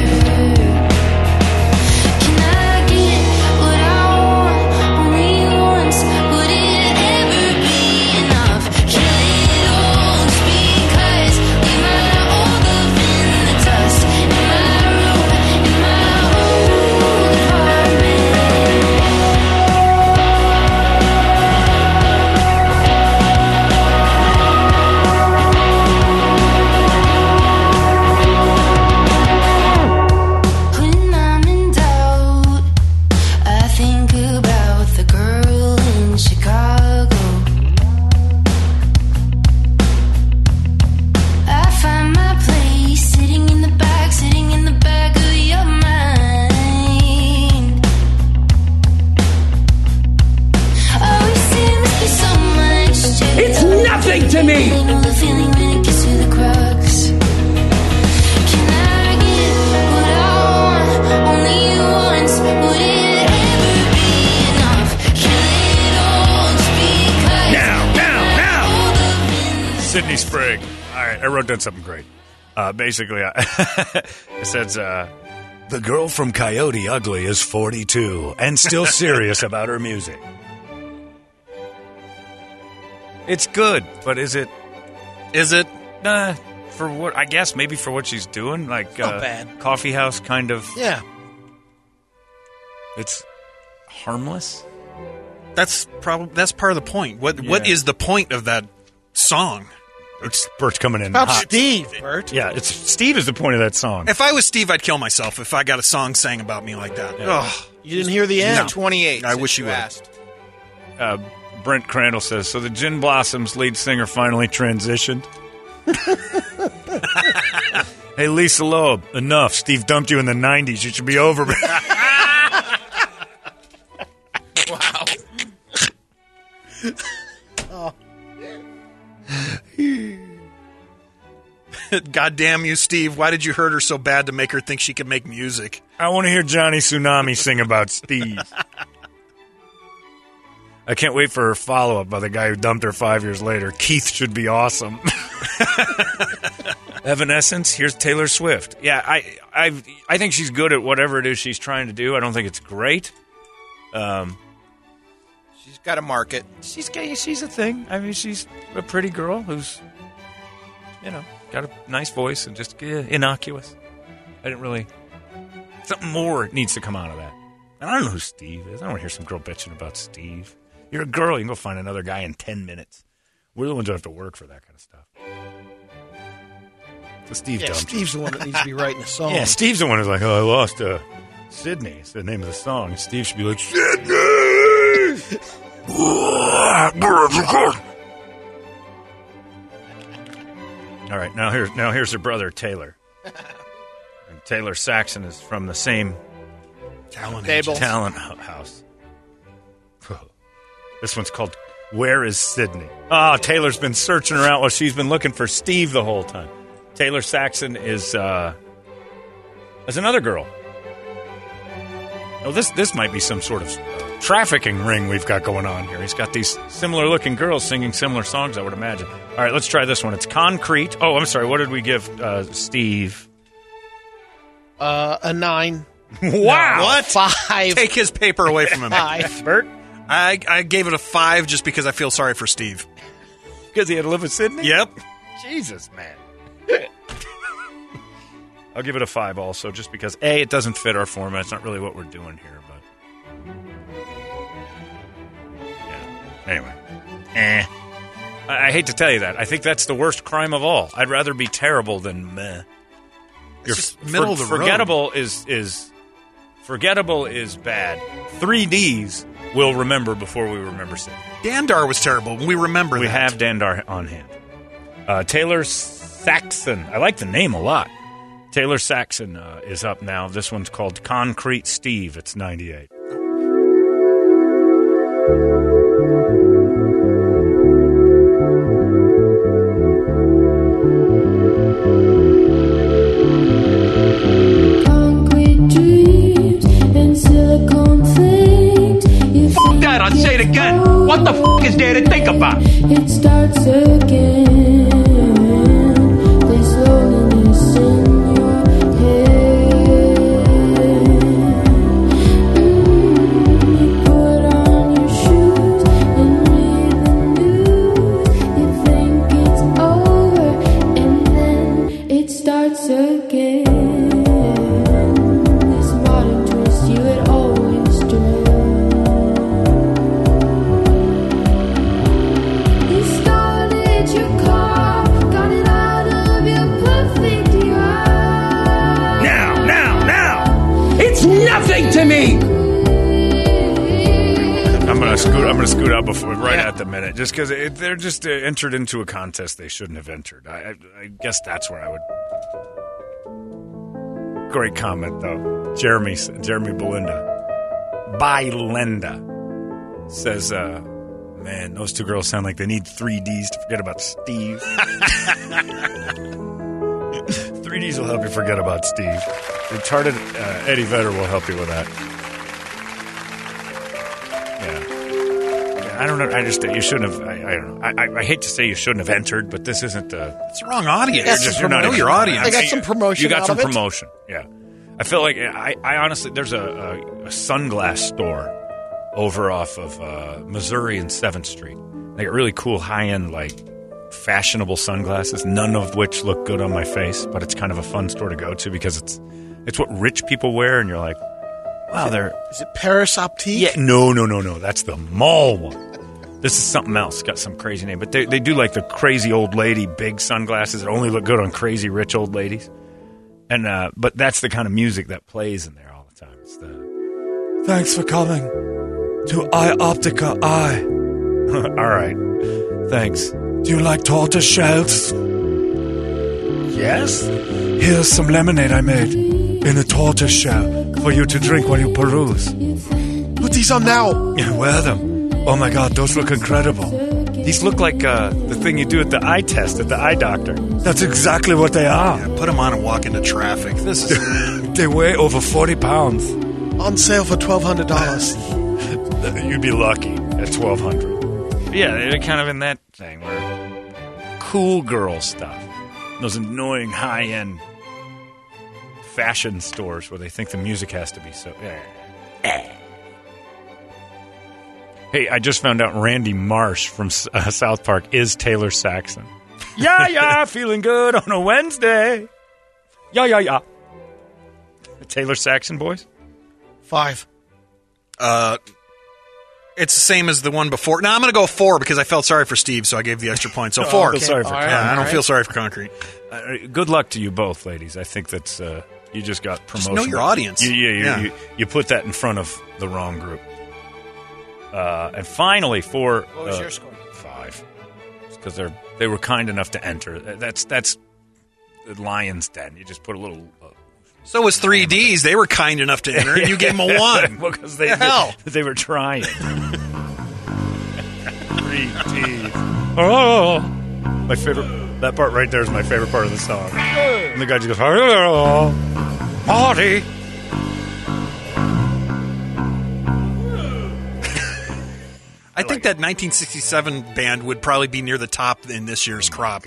S7: Can I get what I want only once? Would it ever be enough? Kill it all just because we might all live in the dust. In my room, in my own apartment. When I'm in doubt, I think about the girl in Chicago. I find my place sitting in the back of your mind. Oh, you see, there must be so much to
S8: It's nothing to me.
S7: I know the feeling when it gets to the crux. Can I get what I want only once? Would it ever be enough? Kill it all just because
S3: Now.
S7: all the
S3: Sydney Sprague. All right, right, I wrote down something great. Basically, it says, the girl from Coyote Ugly is 42 and still serious about her music. It's good, but is it? For what? I guess maybe for what she's doing, like
S4: not bad.
S3: Coffee house kind of.
S4: Yeah.
S3: It's harmless.
S5: That's part of the point. What is the point of that song?
S3: It's Bert's coming in
S4: About
S3: hot.
S4: Steve, Bert.
S3: Yeah, it's Steve is the point of that song.
S5: If I was Steve, I'd kill myself if I got a song sang about me like that.
S3: Yeah.
S5: Ugh.
S4: You didn't hear the end.
S5: No.
S1: 28.
S5: I wish you would.
S1: asked.
S3: Brent Crandall says, so the Gin Blossoms lead singer finally transitioned. Hey, Lisa Loeb, enough. Steve dumped you in the 90s. You should be over.
S1: Wow.
S5: God damn you, Steve. Why did you hurt her so bad to make her think she could make music?
S3: I want to hear Johnny Tsunami sing about Steve. I can't wait for her follow-up by the guy who dumped her 5 years later. Keith should be awesome. Evanescence, here's Taylor Swift. Yeah, I think she's good at whatever it is she's trying to do. I don't think it's great.
S1: She's got a market.
S3: She's a thing. I mean, she's a pretty girl who's, got a nice voice and just innocuous. I didn't really... Something more needs to come out of that. And I don't know who Steve is. I don't want to hear some girl bitching about Steve. You're a girl. You can go find another guy in 10 minutes. We're the ones who have to work for that kind of stuff. So Steve dumped you.
S4: Steve's the one that needs to be writing the song.
S3: Yeah, Steve's the one who's like, I lost Sydney. It's the name of the song. And Steve should be like, Sydney! All right, now here's her brother, Taylor. And Taylor Saxon is from the same talent house. This one's called Where is Sydney? Oh, Taylor's been searching her out while she's been looking for Steve the whole time. Taylor Saxon is another girl. Oh, this might be some sort of trafficking ring we've got going on here. He's got these similar-looking girls singing similar songs, I would imagine. All right, let's try this one. It's Concrete. Oh, I'm sorry. What did we give Steve?
S4: A 9.
S3: Wow.
S4: No, what? 5.
S5: Take his paper away from him.
S4: 5.
S3: Bert?
S5: I gave it a 5 just because I feel sorry for Steve.
S3: Because he had to live with Sydney?
S5: Yep.
S3: Jesus, man. I'll give it a 5 also, just because, A, it doesn't fit our format. It's not really what we're doing here, but... Yeah. Anyway. I hate to tell you that. I think that's the worst crime of all. I'd rather be terrible than meh.
S5: It's just middle of the
S3: forgettable
S5: road.
S3: Forgettable is bad. 3 Ds we'll remember before we remember Sydney.
S5: Dandar was terrible. We remember that.
S3: We have Dandar on hand. Taylor Saxon. I like the name a lot. Taylor Saxon is up now. This one's called Concrete Steve. It's 98.
S10: Concrete dreams and silicone things.
S8: Fuck that, I'll say it again. What the fuck is there to think about?
S10: It starts again. There's loneliness in your head. You put on your shoes and read the news. You think it's over and then it starts again. This modern twist you had always dreamt. You started your car, got it out of your perfect yard.
S8: Now! It's nothing to me!
S3: I'm gonna scoot out at the minute, just because they're just entered into a contest they shouldn't have entered. I guess that's where I would. Great comment though, Jeremy Belinda says, "Man, those two girls sound like they need 3 Ds to forget about Steve." 3 Ds will help you forget about Steve. Retarded Eddie Vedder will help you with that. Yeah. I don't know. I just you shouldn't have. I don't know. I hate to say you shouldn't have entered, but this isn't the.
S5: It's the wrong audience.
S4: That's
S5: You're not know your audience.
S4: I got some promotion.
S3: You got
S4: out
S3: some
S4: of it.
S3: promotion. Yeah. I feel like I honestly there's a sunglass store over off of Missouri and 7th Street. They got really cool high end like fashionable sunglasses, none of which look good on my face, but it's kind of a fun store to go to because it's what rich people wear, and you're like, wow,
S4: Is it Paris Optique?
S3: Yeah, no. That's the mall one. This is something else. Got some crazy name, but they do like the crazy old lady big sunglasses that only look good on crazy rich old ladies. And but that's the kind of music that plays in there all the time. It's the thanks for coming to Eye Optica Eye. All right, thanks. Do you like tortoise shells? Yes. Here's some lemonade I made in a tortoise shell for you to drink while you peruse.
S4: Put these on now.
S3: Wear them. Oh my God, those look incredible. These look like the thing you do at the eye test at the eye doctor. That's exactly what they are.
S5: Yeah, put them on and walk into traffic. This is
S3: They weigh over 40 pounds.
S4: On sale for $1,200.
S3: You'd be lucky at $1,200. Yeah, they're kind of in that thing where cool girl stuff. Those annoying high-end fashion stores where they think the music has to be so... Hey, I just found out Randy Marsh from South Park is Taylor Saxon. Yeah, feeling good on a Wednesday. Yeah. Taylor Saxon, boys?
S4: 5.
S5: It's the same as the one before. Now I'm going to go 4 because I felt sorry for Steve, so I gave the extra point. So 4.
S3: Sorry for
S5: I don't feel sorry for Concrete.
S3: Good luck to you both, ladies. I think that's you just got promotion.
S5: Just know your audience.
S3: You put that in front of the wrong group. And finally, for
S4: What was your score?
S3: 5, because they were kind enough to enter. That's the Lion's Den. You just put a little.
S5: So was 3Ds. They were kind enough to enter, and you gave them a 1.
S3: Because they were trying. 3Ds. Oh, my favorite. That part right there is my favorite part of the song. And the guy just goes, "Hello, party."
S5: I think that 1967 band would probably be near the top in this year's crop.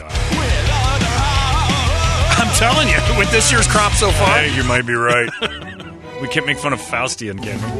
S5: I'm telling you, with this year's crop so far.
S3: I think you might be right. We can't make fun of Faustian, can we?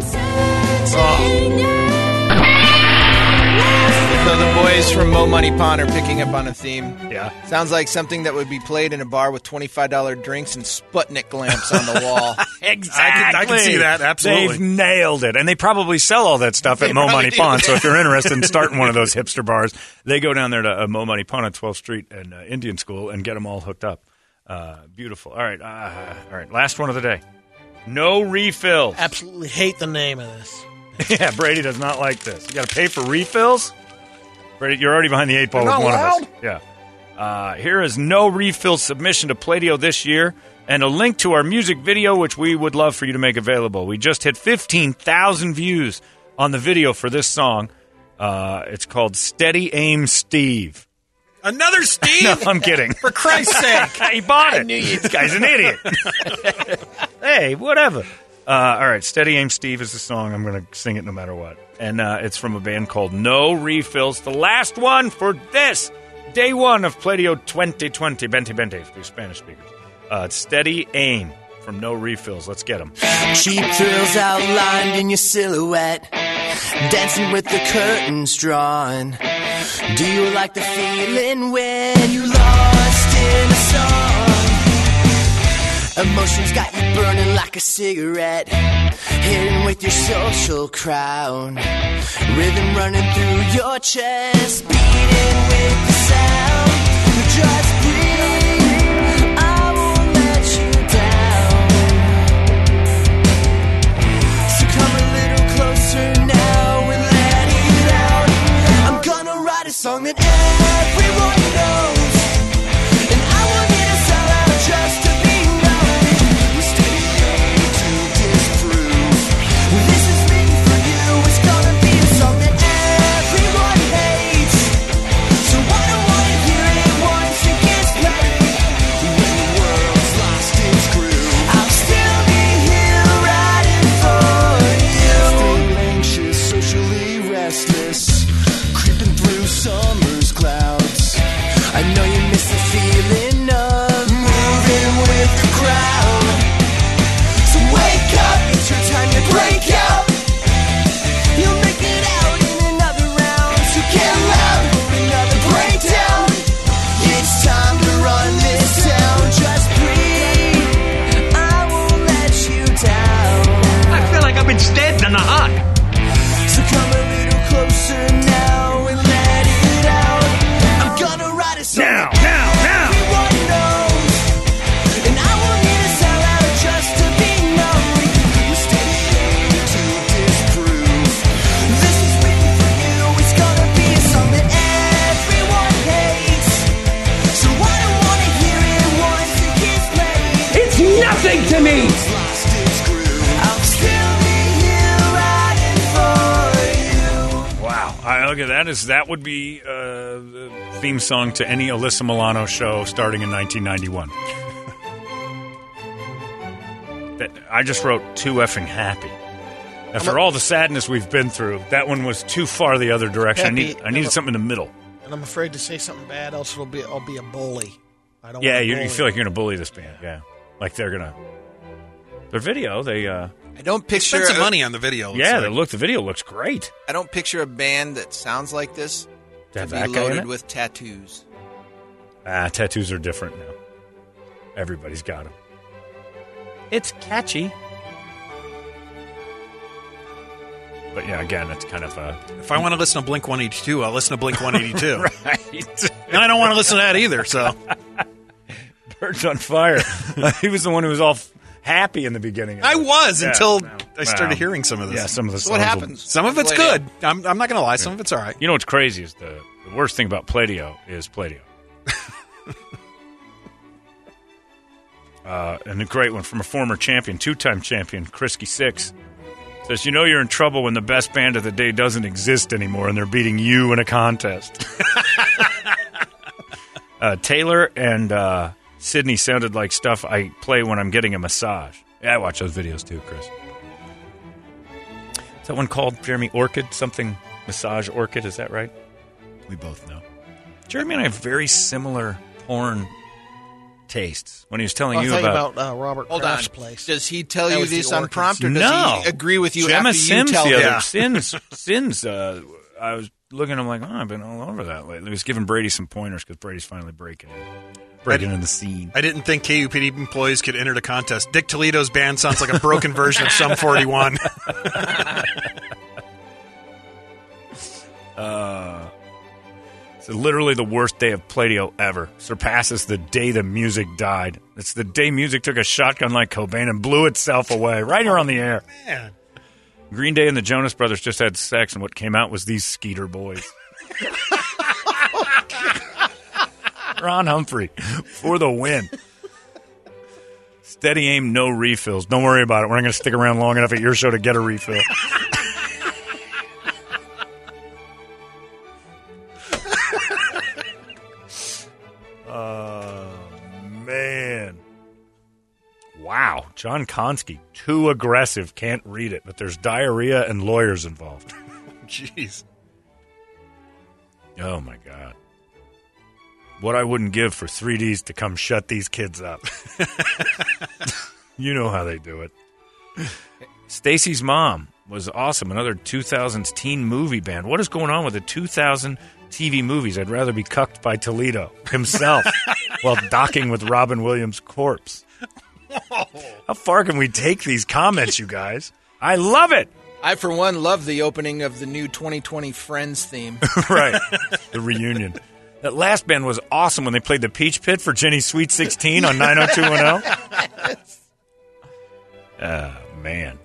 S1: So the boys from Mo Money Pond are picking up on a theme.
S3: Yeah.
S1: Sounds like something that would be played in a bar with $25 drinks and Sputnik lamps on the wall.
S3: Exactly.
S5: I can see that, absolutely.
S3: They've nailed it. And they probably sell all that stuff at Mo Money Pond. So if you're interested in starting one of those hipster bars, they go down there to Mo Money Pond on 12th Street and Indian School and get them all hooked up. Beautiful. All right. Last one of the day. No refills.
S4: Absolutely hate the name of this.
S3: Yeah, Brady does not like this. You got to pay for refills? Brady, you're already behind the 8 ball
S4: You're
S3: with
S4: not
S3: one
S4: allowed?
S3: of us. Yeah. Here is no refill submission to Pladio this year and a link to our music video, which we would love for you to make available. We just hit 15,000 views on the video for this song. It's called Steady Aim Steve.
S5: Another Steve?
S3: No, I'm kidding.
S5: For Christ's sake.
S3: He bought it. This guy's an idiot. Hey, whatever. All right, Steady Aim Steve is the song. I'm going to sing it no matter what. And it's from a band called No Refills. The last one for this, day one of Pladio 2020. Bente for you Spanish speakers. It's Steady Aim from No Refills. Let's get them.
S11: Cheap thrills outlined in your silhouette, dancing with the curtains drawn. Do you like the feeling when you lost in a song? Emotions got you burning like a cigarette, hidden with your social crown. Rhythm running through your chest, beating with the sound. Just breathe, I won't let you down. So come a little closer now and let it out. I'm gonna write a song that everyone knows, and I want you to sell out just to be known. We stay to disprove. This is me for you. It's gonna be a song that everyone hates. So I don't wanna hear it once again.
S3: Look at that. That would be the theme song to any Alyssa Milano show starting in 1991. I just wrote too effing happy. After all the sadness we've been through, that one was too far the other direction. I needed something in the middle.
S4: And I'm afraid to say something bad, else I'll be a bully. I don't.
S3: Yeah,
S4: want to
S3: you
S4: bully.
S3: feel like you're going to bully this band. Yeah, like they're going to. Their video, they.
S1: I don't picture
S5: Spend some money on the video.
S3: Yeah, the video looks great.
S1: I don't picture a band that sounds like this
S3: To have
S1: to
S3: that
S1: be
S3: guy in
S1: loaded
S3: it?
S1: with tattoos.
S3: Tattoos are different now. Everybody's got them. It's catchy. But yeah, again, it's kind of a...
S5: If I want to listen to Blink 182, I'll listen to Blink 182.
S3: Right.
S5: And I don't want to listen to that either, so...
S3: Birds on Fire. He was the one who was all happy in the beginning.
S5: I was
S3: Yeah.
S5: until
S3: Wow.
S5: I started
S3: Wow.
S5: hearing some of this.
S3: Yeah, some of the
S1: So what
S3: songs
S1: happens?
S5: Some of it's
S1: Play
S5: good.
S1: it.
S5: I'm not going to lie. Some of it's all right.
S3: You know what's crazy is the worst thing about Play-Doh is Play-Doh. And a great one from a former champion, two-time champion, Krisky Six. Says, you know you're in trouble when the best band of the day doesn't exist anymore and they're beating you in a contest. Taylor and Sydney sounded like stuff I play when I'm getting a massage. Yeah, I watch those videos too, Chris. Is that one called, Jeremy, Orchid? Something Massage Orchid, is that right? We both know. Jeremy and I have very similar porn tastes. When he was telling
S4: I
S3: you
S4: thought
S3: about
S4: Robert
S1: Hold on.
S4: Kraft's place.
S1: Does he tell
S4: That
S1: you
S4: was the
S1: this
S4: Orchids.
S1: unprompted, or does
S3: No.
S1: he agree with you
S3: Gemma
S1: after
S3: Sims
S1: you tell
S3: the
S1: him?
S3: other Sims. I was looking. I'm like, I've been all over that lately. He was giving Brady some pointers because Brady's finally breaking in the scene.
S5: I didn't think KUPD employees could enter the contest. Dick Toledo's band sounds like a broken version of Sum 41.
S3: It's literally the worst day of Play-Doh ever. Surpasses the day the music died. It's the day music took a shotgun like Cobain and blew itself away right here on the air.
S5: Man.
S3: Green Day and the Jonas Brothers just had sex, and what came out was these Skeeter boys. Ron Humphrey for the win. Steady aim, no refills. Don't worry about it. We're not going to stick around long enough at your show to get a refill. Man. Wow. John Konski, too aggressive, can't read it, but there's diarrhea and lawyers involved.
S5: Jeez.
S3: Oh, my God. What I wouldn't give for 3Ds to come shut these kids up. You know how they do it. Stacy's Mom was awesome. Another 2000s teen movie band. What is going on with the 2000 TV movies? I'd rather be cucked by Toledo himself while docking with Robin Williams' corpse. How far can we take these comments, you guys? I love it.
S1: I, for one, love the opening of the new 2020 Friends theme.
S3: Right. The reunion. That last band was awesome when they played the Peach Pit for Jenny's Sweet 16 on 90210. Man.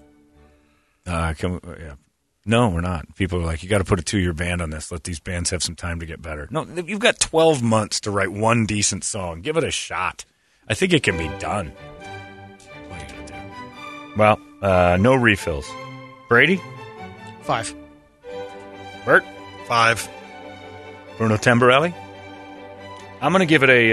S3: Yeah. No, we're not. People are like, you got to put a 2-year ban on this. Let these bands have some time to get better. No, you've got 12 months to write one decent song. Give it a shot. I think it can be done. What are you going to do? Well, no refills. Brady?
S4: 5.
S3: Bert?
S5: 5.
S3: Bruno Tamborelli? I'm going to give it a...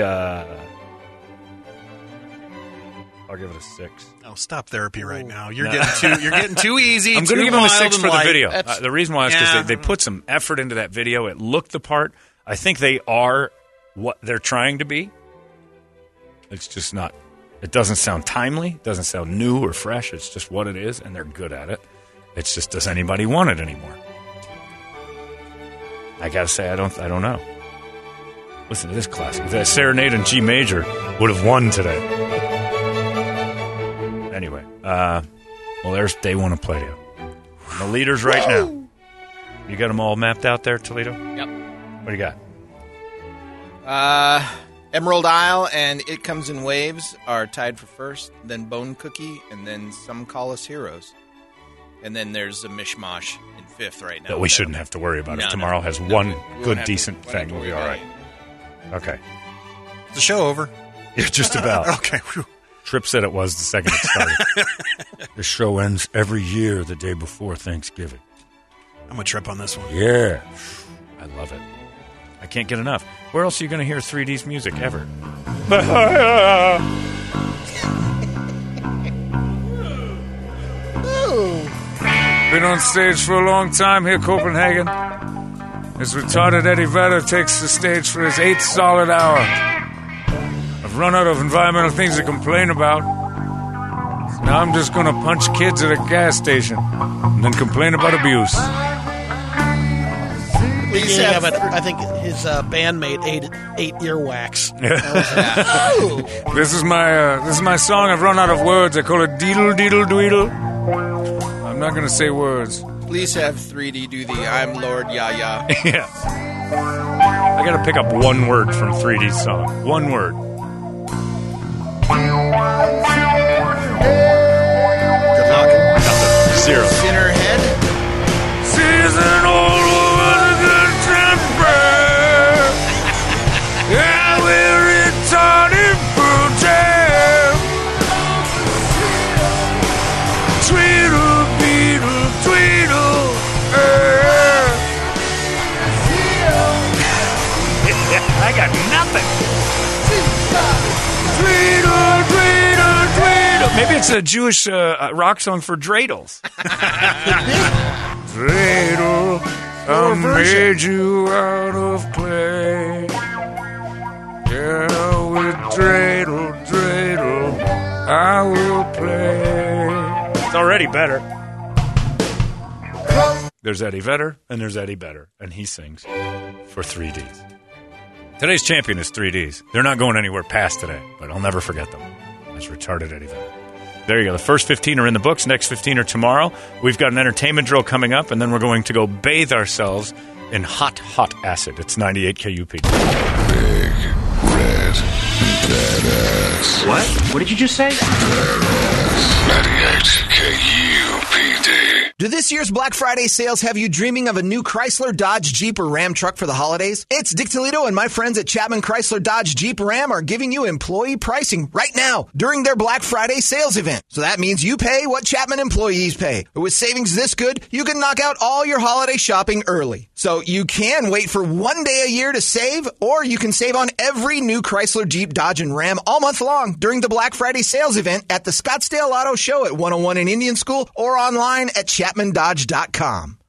S3: I'll give it a 6.
S5: Oh, stop therapy right now. You're getting too easy.
S3: I'm going to give him a 6 for the video.
S5: That's-
S3: The reason why is because
S5: Yeah.
S3: they put some effort into that video. It looked the part. I think they are what they're trying to be. It's just not. It doesn't sound timely. It doesn't sound new or fresh. It's just what it is, and they're good at it. It's just, does anybody want it anymore? I got to say, I don't know. Listen to this classic. That Serenade in G major would have won today. Anyway, well, there's day one of Play-Doh. The leaders right now. You got them all mapped out there, Toledo?
S1: Yep.
S3: What do you got?
S1: Emerald Isle and It Comes in Waves are tied for first, then Bone Cookie, and then Some Call Us Heroes. And then there's a mishmash in fifth right now.
S3: That we shouldn't have to worry about if tomorrow has one good, decent thing. We'll be all right. Okay.
S5: Is the show over?
S3: Yeah, just about.
S5: Okay. Whew.
S3: Tripp said it was the second it started. The show ends every year the day before Thanksgiving.
S5: I'm a trip on this one.
S3: Yeah. I love it. I can't get enough. Where else are you going to hear 3D's music ever? Been on stage for a long time here, Copenhagen. As retarded Eddie Vedder takes the stage for his 8th solid hour. I've run out of environmental things to complain about. So now I'm just going to punch kids at a gas station and then complain about abuse.
S4: I think his bandmate ate earwax.
S3: This is my song. I've run out of words. I call it Deedle Deedle Dweedle. I'm not going to say words.
S12: Please have 3D do the I'm Lord Ya-Ya.
S3: Yeah. I got to pick up one word from 3D's song. One word.
S12: Good luck.
S3: Nothing. Zero.
S12: Sinner head.
S3: Season all over the good temper. Yeah, we're retarded brutal. Tweedle, beedle, tweedle. I got nothing. Tweedle, tweedle, tweedle. Maybe it's a Jewish rock song for dreidels. Dreidel, I made you out of clay. Yeah, with dreidel, dreidel, I will play. It's already better. There's Eddie Vedder, and there's Eddie Vedder, and he sings for 3Ds. Today's champion is 3Ds. They're not going anywhere past today, but I'll never forget them. That's retarded Eddie Vedder. There you go. The first 15 are in the books. Next 15 are tomorrow. We've got an entertainment drill coming up, and then we're going to go bathe ourselves in hot, hot acid. It's 98 KUPD.
S2: Big, red, badass.
S8: What? What did you just say?
S2: 98 KUPD.
S1: Do this year's Black Friday sales have you dreaming of a new Chrysler, Dodge, Jeep, or Ram truck for the holidays? It's Dick Toledo and my friends at Chapman Chrysler, Dodge, Jeep, Ram are giving you employee pricing right now during their Black Friday sales event. So that means you pay what Chapman employees pay. With savings this good, you can knock out all your holiday shopping early. So you can wait for one day a year to save, or you can save on every new Chrysler, Jeep, Dodge, and Ram all month long during the Black Friday sales event at the Scottsdale Auto Show at 101 in Indian School or online at ChapmanDodge.com.